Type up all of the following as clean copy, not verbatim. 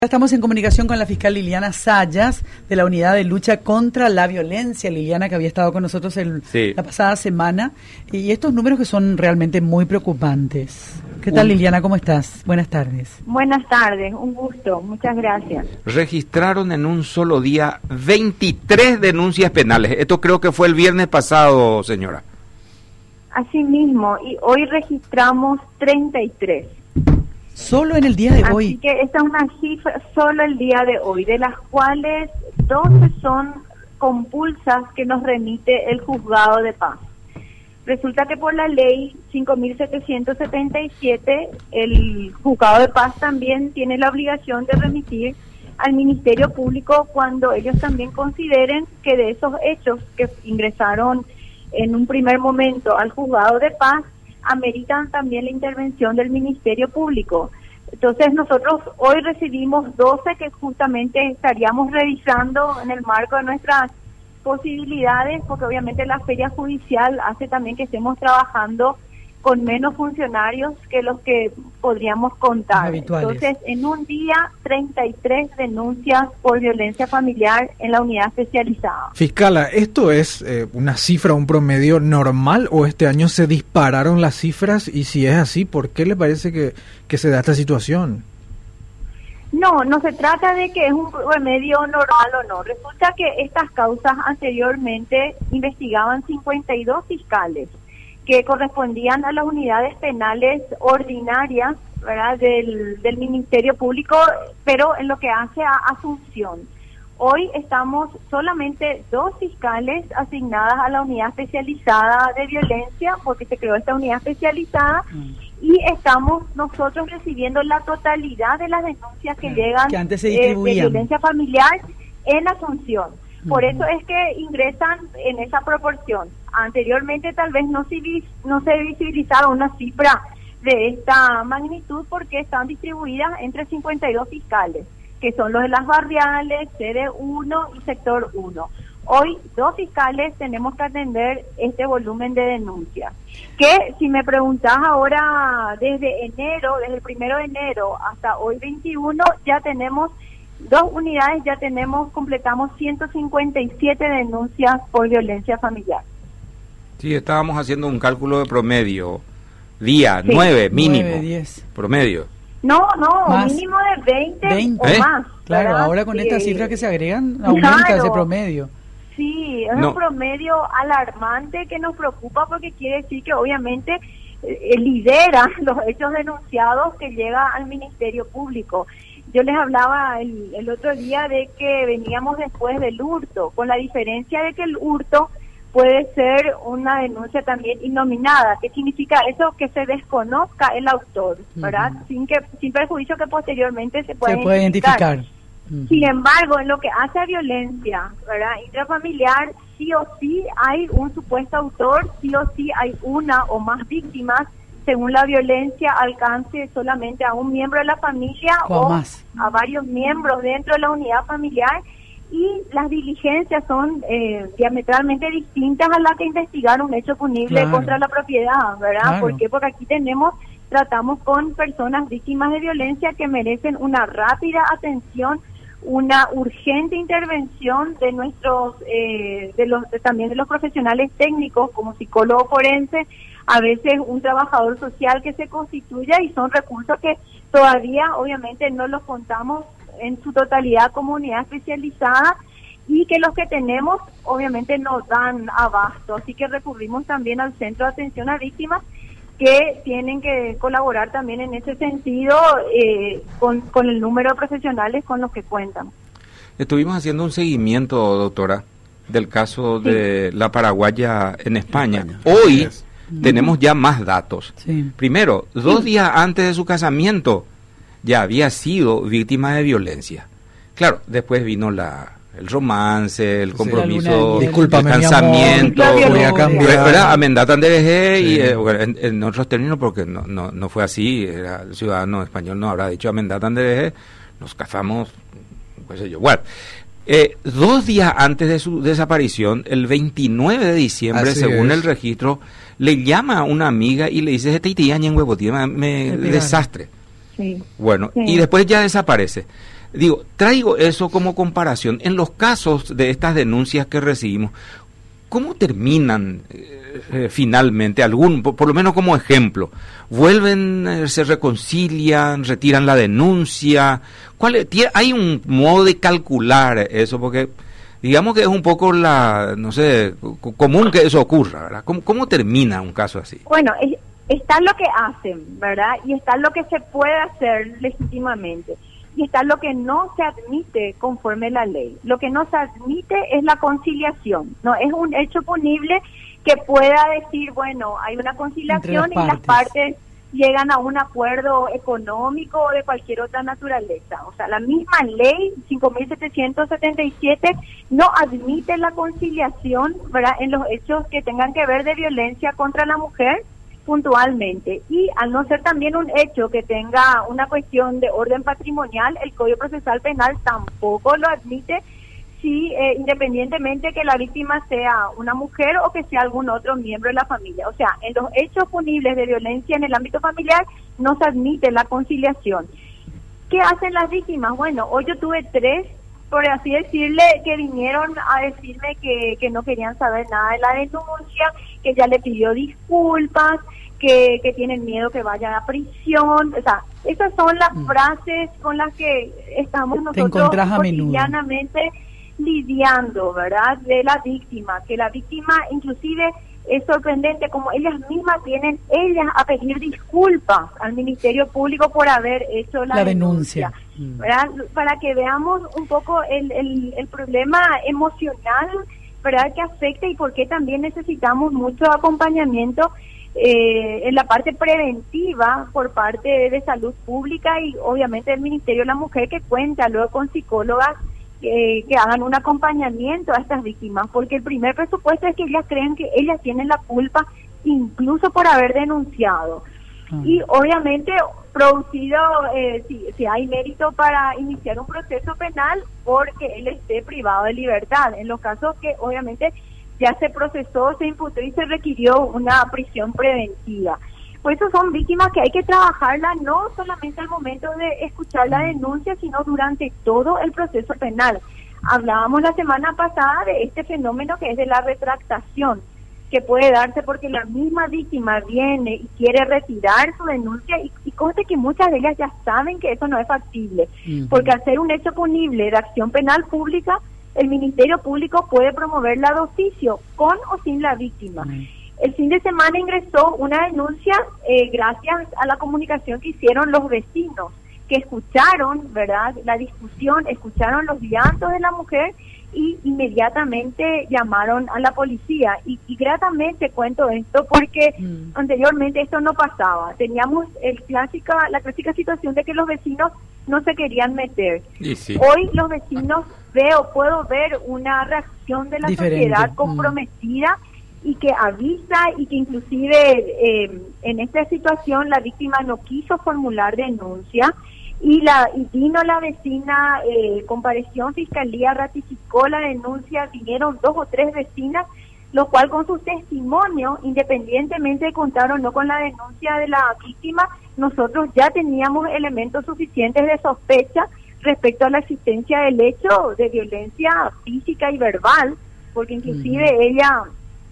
Estamos en comunicación con la fiscal Liliana Sayas de la Unidad de Lucha contra la Violencia. Liliana, que había estado con nosotros la pasada semana. Y estos números que son realmente muy preocupantes. ¿Qué tal, Liliana? ¿Cómo estás? Buenas tardes. Buenas tardes, un gusto. Muchas gracias. Registraron en un solo día 23 denuncias penales. Esto creo que fue el viernes pasado, señora. Así mismo, y hoy registramos 33. Solo en el día de hoy. Así que esta es una cifra solo el día de hoy, de las cuales 12 son compulsas que nos remite el Juzgado de Paz. Resulta que por la ley 5.777, el Juzgado de Paz también tiene la obligación de remitir al Ministerio Público cuando ellos también consideren que de esos hechos que ingresaron en un primer momento al Juzgado de Paz, ameritan también la intervención del Ministerio Público. Entonces nosotros hoy recibimos 12 que justamente estaríamos revisando en el marco de nuestras posibilidades, porque obviamente la feria judicial hace también que estemos trabajando con menos funcionarios que los que podríamos contar. Habituales. Entonces, en un día, 33 denuncias por violencia familiar en la unidad especializada. Fiscala, ¿esto es una cifra, un promedio normal o este año se dispararon las cifras? Y si es así, ¿por qué le parece que se da esta situación? No se trata de que es un remedio normal o no. Resulta que estas causas anteriormente investigaban 52 fiscales que correspondían a las unidades penales ordinarias, ¿verdad?, del Ministerio Público, pero en lo que hace a Asunción. Hoy estamos solamente 2 fiscales asignadas a la unidad especializada de violencia, porque se creó esta unidad especializada, y estamos nosotros recibiendo la totalidad de las denuncias que llegan que antes se de violencia familiar en Asunción. Por eso es que ingresan en esa proporción. Anteriormente tal vez no se visibilizaba una cifra de esta magnitud porque están distribuidas entre 52 fiscales, que son los de las barriales, sede 1 y sector 1. Hoy 2 fiscales tenemos que atender este volumen de denuncias. Que si me preguntás ahora, desde el 1 de enero hasta hoy 21, ya tenemos 2 unidades, completamos 157 denuncias por violencia familiar. Sí, estábamos haciendo un cálculo de promedio. Día, 9, mínimo. 9, 10. Promedio. No, Más. mínimo de 20 o más. Claro, ¿verdad? ahora con Sí. estas cifras que se agregan, aumenta ese promedio. Sí, es un promedio alarmante que nos preocupa porque quiere decir que obviamente lidera los hechos denunciados que llega al Ministerio Público. Yo les hablaba el otro día de que veníamos después del hurto, con la diferencia de que el hurto puede ser una denuncia también innominada. ¿Qué significa eso? Que se desconozca el autor, ¿verdad? Sin perjuicio que posteriormente se pueda identificar. Sin embargo, en lo que hace a violencia, ¿verdad?, intrafamiliar, sí o sí hay un supuesto autor, sí o sí hay una o más víctimas, según la violencia alcance solamente a un miembro de la familia o más, a varios miembros dentro de la unidad familiar, y las diligencias son diametralmente distintas a las que investigar un hecho punible contra la propiedad, ¿verdad? Claro. ¿Por qué? Porque aquí tratamos con personas víctimas de violencia que merecen una rápida atención, una urgente intervención de nuestros también de los profesionales técnicos como psicólogo forense, a veces un trabajador social que se constituya, y son recursos que todavía obviamente no los contamos en su totalidad como unidad especializada, y que los que tenemos obviamente nos dan abasto, así que recurrimos también al Centro de Atención a Víctimas, que tienen que colaborar también en ese sentido con el número de profesionales con los que cuentan. Estuvimos haciendo un seguimiento, doctora, del caso de la paraguaya en España. Hoy tenemos ya más datos. Sí. Primero, 2 días antes de su casamiento ya había sido víctima de violencia. Claro, después vino el romance, el compromiso, el casamiento, Amendata Anderejé, y en otros términos, porque no fue así, el ciudadano español no habrá dicho Amendata Anderejé, nos casamos, qué sé yo. Bueno, 2 días antes de su desaparición, el 29 de diciembre, según el registro, le llama a una amiga y le dice, desastre. Sí. Bueno, sí. y después ya desaparece. Digo, traigo eso como comparación. En los casos de estas denuncias que recibimos, ¿cómo terminan finalmente? Por lo menos como ejemplo, ¿vuelven, se reconcilian, retiran la denuncia? ¿Hay un modo de calcular eso? Porque digamos que es un poco común que eso ocurra, ¿verdad? ¿Cómo termina un caso así? Bueno, está lo que hacen, ¿verdad? Y está lo que se puede hacer legítimamente. Y está lo que no se admite conforme la ley. Lo que no se admite es la conciliación. No es un hecho punible que pueda decir, bueno, hay una conciliación y las partes llegan a un acuerdo económico o de cualquier otra naturaleza. O sea, la misma ley 5.777 no admite la conciliación, ¿verdad?, en los hechos que tengan que ver de violencia contra la mujer puntualmente, y al no ser también un hecho que tenga una cuestión de orden patrimonial, el Código Procesal Penal tampoco lo admite, si independientemente que la víctima sea una mujer o que sea algún otro miembro de la familia. O sea, en los hechos punibles de violencia en el ámbito familiar no se admite la conciliación. ¿Qué hacen las víctimas? Bueno, hoy yo tuve 3, por así decirle, que vinieron a decirme que no querían saber nada de la denuncia, que ya le pidió disculpas, que tienen miedo que vaya a prisión. O sea, esas son las frases con las que estamos nosotros cotidianamente lidiando, ¿verdad?, de la víctima, que la víctima inclusive es sorprendente como ellas mismas vienen a pedir disculpas al Ministerio Público por haber hecho la denuncia. ¿Verdad? Para que veamos un poco el problema emocional, ¿verdad?, que afecta, y por qué también necesitamos mucho acompañamiento en la parte preventiva por parte de salud pública y obviamente del Ministerio de la Mujer, que cuenta luego con psicólogas que hagan un acompañamiento a estas víctimas, porque el primer presupuesto es que ellas creen que ellas tienen la culpa incluso por haber denunciado. Y obviamente producido, si hay mérito para iniciar un proceso penal porque él esté privado de libertad, en los casos que obviamente ya se procesó, se imputó y se requirió una prisión preventiva. Por eso son víctimas que hay que trabajarla no solamente al momento de escuchar la denuncia, sino durante todo el proceso penal. Hablábamos la semana pasada de este fenómeno que es de la retractación, que puede darse porque la misma víctima viene y quiere retirar su denuncia y conste que muchas de ellas ya saben que eso no es factible, porque al ser un hecho punible de acción penal pública, el Ministerio Público puede promoverla de oficio, con o sin la víctima. El fin de semana ingresó una denuncia gracias a la comunicación que hicieron los vecinos, que escucharon, ¿verdad?, la discusión, escucharon los llantos de la mujer y inmediatamente llamaron a la policía. Y gratamente cuento esto porque anteriormente esto no pasaba. Teníamos la clásica situación de que los vecinos no se querían meter. Sí. Hoy los vecinos puedo ver una reacción de la sociedad comprometida y que avisa, y que inclusive en esta situación la víctima no quiso formular denuncia y vino la vecina, compareció en fiscalía, ratificó la denuncia, vinieron 2 o 3 vecinas, lo cual con sus testimonios, independientemente de contar o no con la denuncia de la víctima, nosotros ya teníamos elementos suficientes de sospecha respecto a la existencia del hecho de violencia física y verbal, porque inclusive ella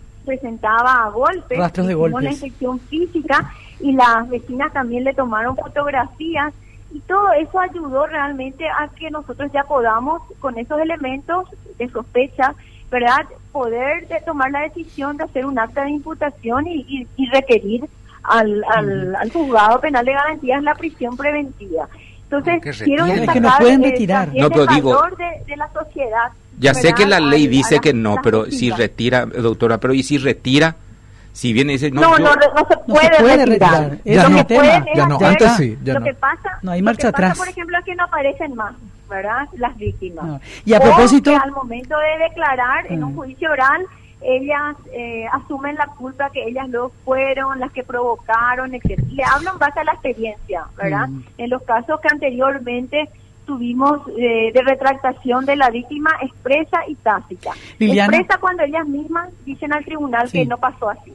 presentaba golpes, rastros de golpes, una infección física, y las vecinas también le tomaron fotografías, y todo eso ayudó realmente a que nosotros ya podamos, con esos elementos de sospecha, ¿verdad?, poder tomar la decisión de hacer un acta de imputación y requerir al juzgado penal de garantías la prisión preventiva. Entonces, quiero destacar que no pueden retirar. No, pero el valor de la sociedad. Ya sé que la ley dice que no, pero si retira, doctora, pero ¿y si retira? Si viene y dice... No se puede retirar. Ya no, antes sí. Lo que pasa, no hay marcha atrás. Por ejemplo, es que no aparecen más, ¿verdad?, las víctimas. No. Y a propósito... que al momento de declarar en un juicio oral, ellas asumen la culpa, que ellas no fueron las que provocaron, etc. Le hablo en base a la experiencia, ¿verdad? En los casos que anteriormente tuvimos de retractación de la víctima expresa y tácita. Liliana, expresa cuando ellas mismas dicen al tribunal que no pasó así.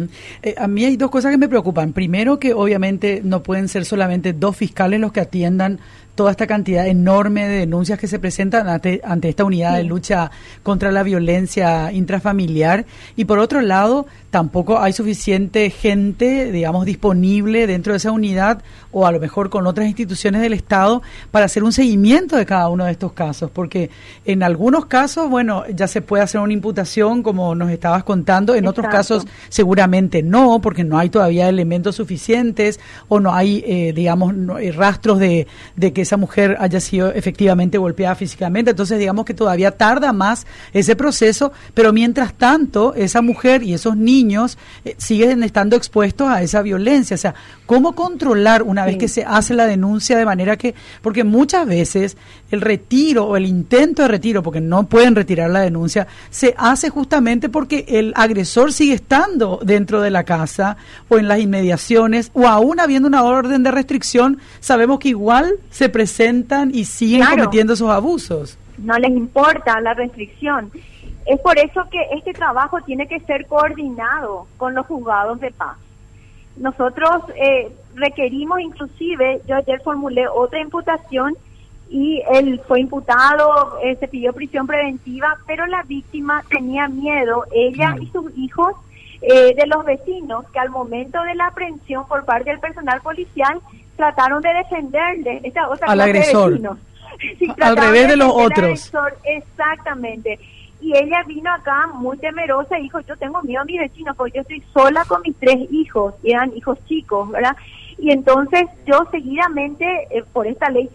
A mí hay 2 cosas que me preocupan. Primero, que obviamente no pueden ser solamente 2 fiscales los que atiendan toda esta cantidad enorme de denuncias que se presentan ante esta unidad de lucha contra la violencia intrafamiliar, y por otro lado tampoco hay suficiente gente, digamos, disponible dentro de esa unidad o a lo mejor con otras instituciones del Estado para hacer un seguimiento de cada uno de estos casos, porque en algunos casos, bueno, ya se puede hacer una imputación como nos estabas contando, en otros casos seguramente no, porque no hay todavía elementos suficientes o no hay, digamos, rastros de que esa mujer haya sido efectivamente golpeada físicamente, entonces digamos que todavía tarda más ese proceso, pero mientras tanto esa mujer y esos niños siguen estando expuestos a esa violencia. O sea, ¿cómo controlar una vez que se hace la denuncia de manera que, porque muchas veces el retiro o el intento de retiro, porque no pueden retirar la denuncia, se hace justamente porque el agresor sigue estando dentro de la casa o en las inmediaciones, o aún habiendo una orden de restricción, sabemos que igual se presentan y siguen cometiendo esos abusos. No les importa la restricción. Es por eso que este trabajo tiene que ser coordinado con los juzgados de paz. Nosotros requerimos, inclusive, yo ayer formulé otra imputación y él fue imputado, se pidió prisión preventiva, pero la víctima tenía miedo, ella y sus hijos, de los vecinos, que al momento de la aprehensión por parte del personal policial trataron de defenderle esta otra al agresor. Sí, al revés de los otros. Exactamente. Y ella vino acá muy temerosa y dijo, yo tengo miedo a mis vecinos porque yo estoy sola con mis 3 hijos, y eran hijos chicos, ¿verdad? Y entonces yo seguidamente, por esta ley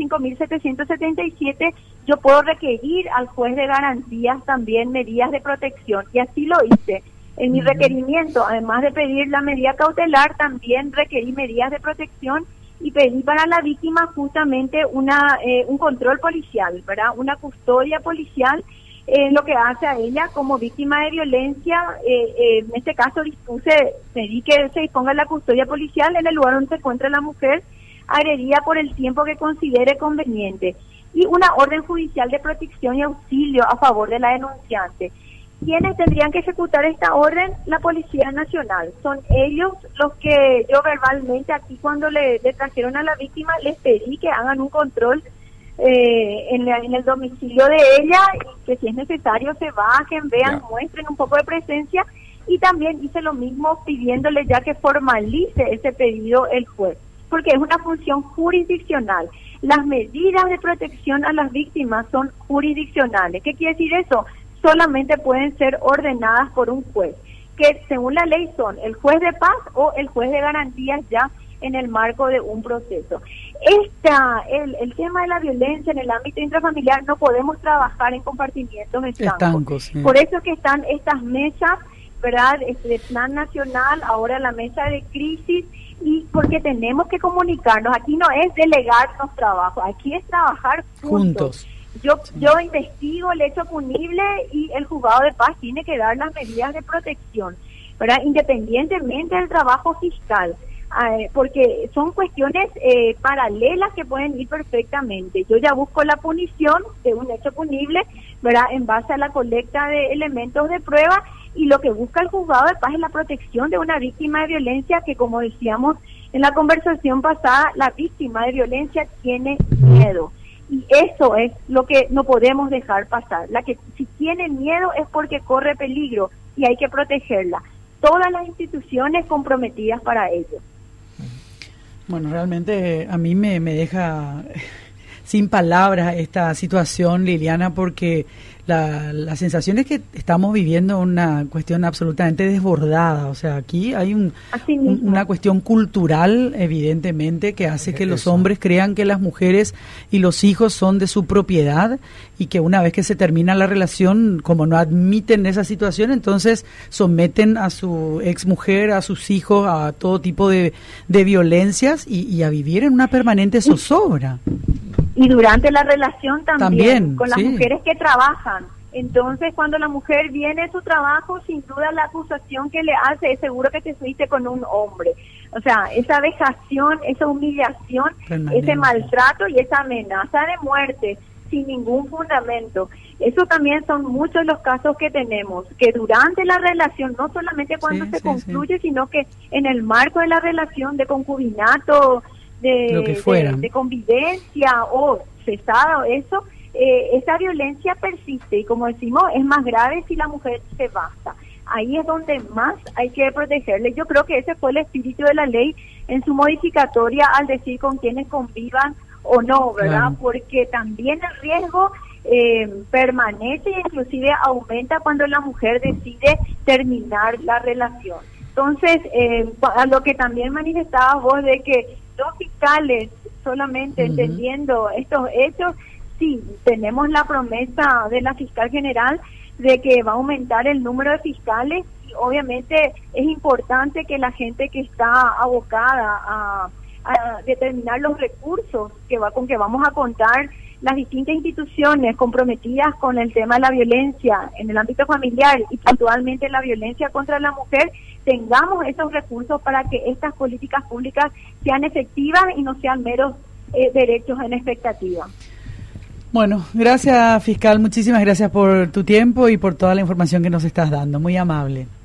5.777, yo puedo requerir al juez de garantías también medidas de protección, y así lo hice. En mi requerimiento, además de pedir la medida cautelar, también requerí medidas de protección y pedí para la víctima justamente un control policial, ¿verdad? Una custodia policial, lo que hace a ella como víctima de violencia. En este caso pedí que se disponga la custodia policial en el lugar donde se encuentra la mujer agredida por el tiempo que considere conveniente, y una orden judicial de protección y auxilio a favor de la denunciante. ¿Quiénes tendrían que ejecutar esta orden? La Policía Nacional. Son ellos los que yo verbalmente aquí, cuando le trajeron a la víctima, les pedí que hagan un control en el domicilio de ella, y que si es necesario se bajen, vean, muestren un poco de presencia, y también hice lo mismo pidiéndole ya que formalice ese pedido el juez, porque es una función jurisdiccional. Las medidas de protección a las víctimas son jurisdiccionales. ¿Qué quiere decir eso? Solamente pueden ser ordenadas por un juez, que según la ley son el juez de paz o el juez de garantías ya en el marco de un proceso. El tema de la violencia en el ámbito intrafamiliar no podemos trabajar en compartimientos estancos. Sí. Por eso que están estas mesas, ¿verdad? De plan nacional, ahora la mesa de crisis, y porque tenemos que comunicarnos. Aquí no es delegarnos trabajo, aquí es trabajar juntos. Yo investigo el hecho punible y el juzgado de paz tiene que dar las medidas de protección, ¿verdad? Independientemente del trabajo fiscal. Porque son cuestiones paralelas que pueden ir perfectamente. Yo ya busco la punición de un hecho punible, ¿verdad?, en base a la colecta de elementos de prueba, y lo que busca el juzgado de paz es la protección de una víctima de violencia que, como decíamos en la conversación pasada, la víctima de violencia tiene miedo. Y eso es lo que no podemos dejar pasar. La que si tiene miedo es porque corre peligro y hay que protegerla. Todas las instituciones comprometidas para ello. Bueno, realmente a mí me deja sin palabras esta situación, Liliana, porque la sensación es que estamos viviendo una cuestión absolutamente desbordada. O sea, aquí hay una cuestión cultural, evidentemente, que hace que los hombres crean que las mujeres y los hijos son de su propiedad, y que una vez que se termina la relación, como no admiten esa situación, entonces someten a su exmujer, a sus hijos, a todo tipo de violencias, y a vivir en una permanente zozobra. Y durante la relación también con las mujeres que trabajan. Entonces, cuando la mujer viene a su trabajo, sin duda la acusación que le hace es: seguro que te fuiste con un hombre. O sea, esa vejación, esa humillación, ese maltrato y esa amenaza de muerte sin ningún fundamento. Eso también son muchos los casos que tenemos, que durante la relación, no solamente cuando se concluye, sino que en el marco de la relación de concubinato, de convivencia o cesada o eso, esa violencia persiste y, como decimos, es más grave si la mujer se basta. Ahí es donde más hay que protegerle. Yo creo que ese fue el espíritu de la ley en su modificatoria al decir con quienes convivan o no, ¿verdad? Claro. Porque también el riesgo permanece e inclusive aumenta cuando la mujer decide terminar la relación. Entonces, a lo que también manifestabas vos de que los fiscales solamente entendiendo estos hechos, sí, tenemos la promesa de la fiscal general de que va a aumentar el número de fiscales y obviamente es importante que la gente que está abocada a determinar los recursos con que vamos a contar las distintas instituciones comprometidas con el tema de la violencia en el ámbito familiar y puntualmente la violencia contra la mujer, tengamos esos recursos para que estas políticas públicas sean efectivas y no sean meros derechos en expectativa. Bueno, gracias, fiscal, muchísimas gracias por tu tiempo y por toda la información que nos estás dando, muy amable.